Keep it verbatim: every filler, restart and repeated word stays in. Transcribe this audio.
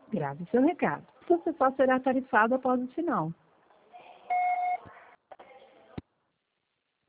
Grave seu recado. Você só será tarifado após o sinal.